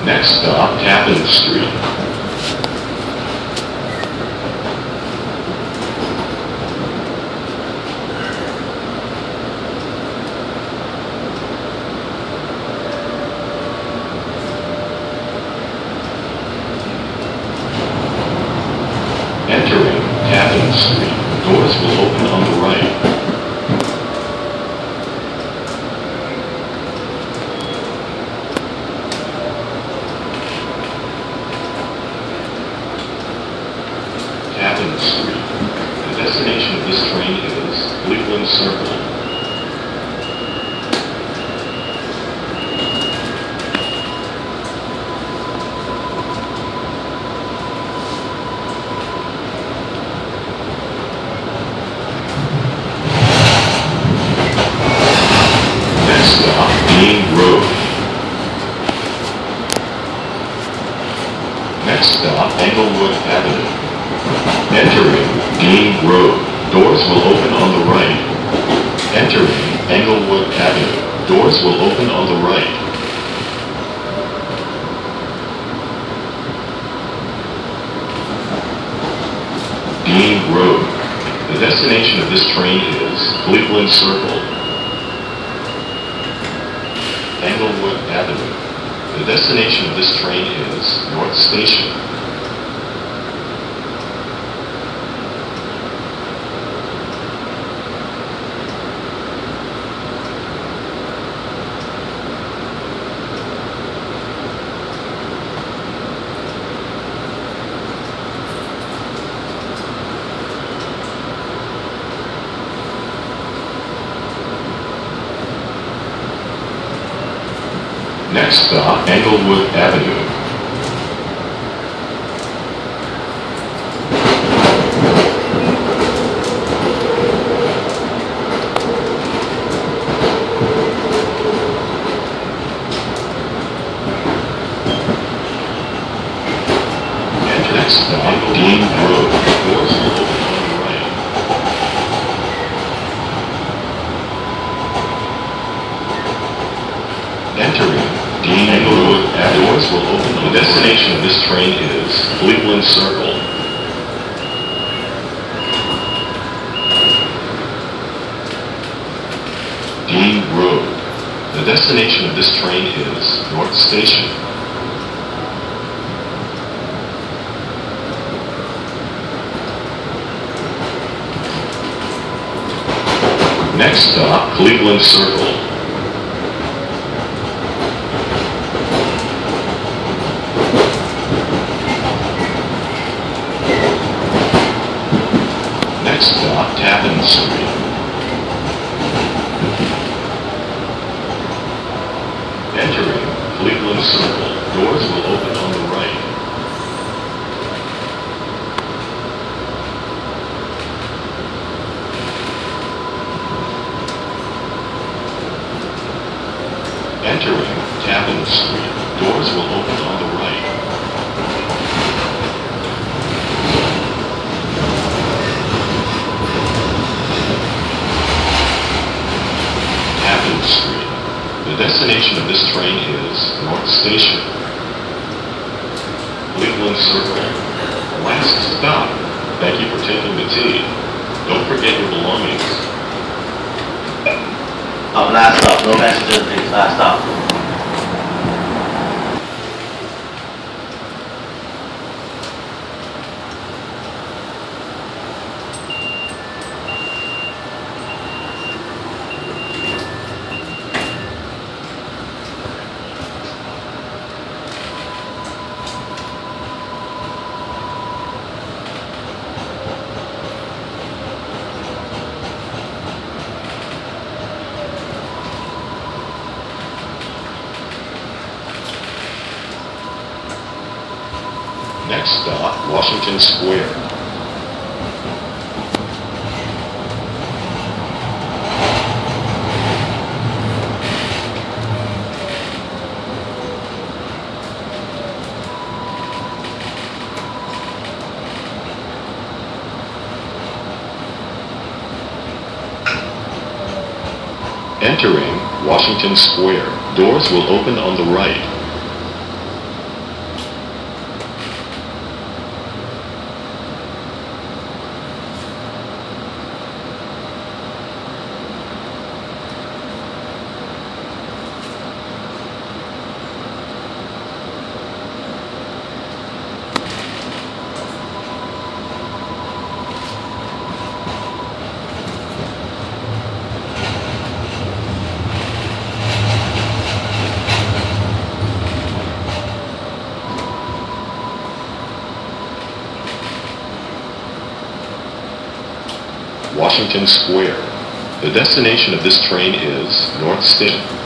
Next stop, Tappan Street. Entering Tappan Street. Doors will open on the right. Tappan Street. The destination of this train is Cleveland Circle. Next stop, Dean Road. Next stop, Englewood Avenue. Entering Dean Road. Doors will open on the right. Entering Englewood Avenue. Doors will open on the right. Dean Road. The destination of this train is Cleveland Circle. Englewood Avenue. The destination of this train is North Station. Next stop, Englewood Avenue. Enter next stop, Dean Road. Doors will open on the right. Entering Dean Englewood Avenue. Doors will open. The destination of this train is Cleveland Circle. Dean Road. The destination of this train is North Station. Next stop, Cleveland Circle. Next stop, Tappan Street. Entering Cleveland Circle. Doors will open on the right. Entering Tappan Street. Doors will open on the right. Tappan Street. The destination of this train is North Station. Cleveland Circle. Last stop. Thank you for taking the tea. Don't forget your belongings. Last stop, no passengers, please. Last stop. Next stop, Washington Square. Entering Washington Square. Doors will open on the right. Washington Square. The destination of this train is North Station.